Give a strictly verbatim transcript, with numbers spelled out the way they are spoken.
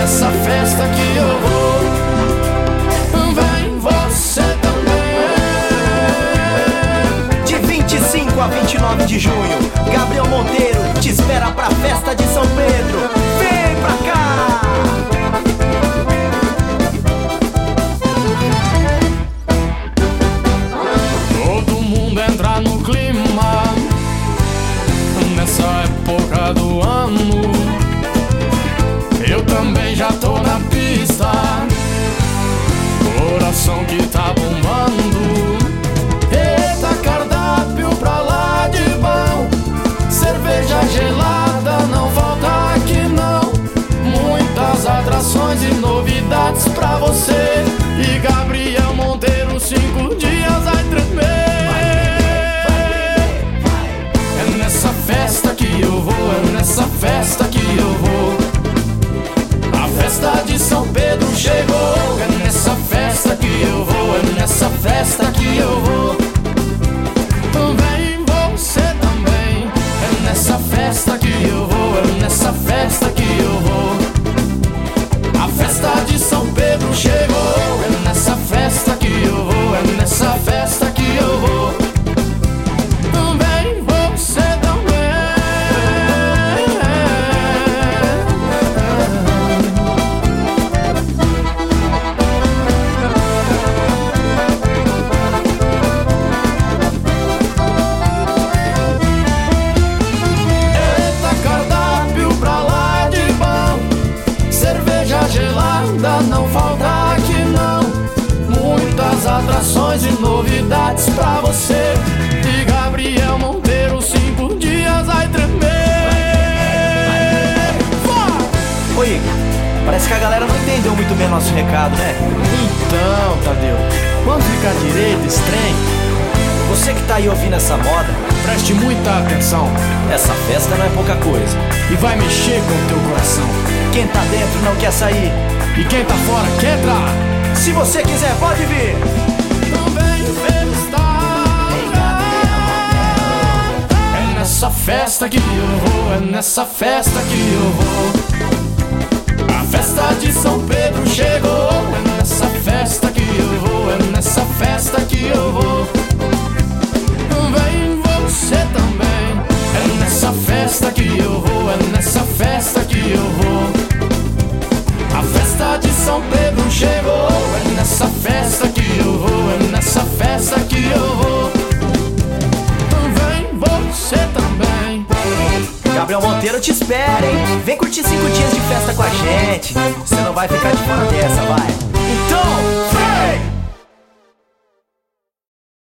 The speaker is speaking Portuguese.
nessa festa que eu vou. Vem você também. De vinte e cinco a vinte e nove de junho, Gabriel Monteiro te espera pra festa de São Pedro. Vem pra cá! Todo mundo entra no clima nessa época do ano. Eu também já tô na pista, coração que tá bombando. Eita, cardápio pra lá de bom, cerveja gelada não falta aqui não. Muitas atrações e novidades pra você. E Gabriel Monteiro, cinco dias vai tremer. É nessa festa que eu vou, é nessa festa que eu vou. A festa de São Pedro chegou. É nessa festa que eu vou, é nessa festa que eu vou. Vem você também. É nessa festa que eu vou, é nessa festa que eu vou. A festa de São Pedro chegou. É nessa festa que eu vou, é nessa festa que eu vou. Vem você também. Gelada não falta aqui não. Muitas atrações e novidades pra você. E Gabriel Monteiro, cinco dias vai tremer. Oi, Igor, parece que a galera não entendeu muito bem nosso recado, né? Então, Tadeu, vamos ficar direito esse trem? Você que tá aí ouvindo essa moda, preste muita atenção. Essa festa não é pouca coisa e vai mexer com o teu coração. Quem tá dentro não quer sair e quem tá fora quer entrar. Se você quiser, pode vir. Vem festar. É nessa festa que eu vou, é nessa festa que eu vou. A festa de São Pedro chegou. É nessa festa que eu vou, é nessa festa que eu vou. Vem você também. É nessa festa que eu vou, é nessa festa que eu vou. A festa de São Pedro chegou. É nessa festa que eu vou, é nessa festa que eu vou. Vem você também. Gabriel Monteiro te espera, hein? Vem curtir cinco dias de festa com a gente. Você não vai ficar de fora dessa, vai.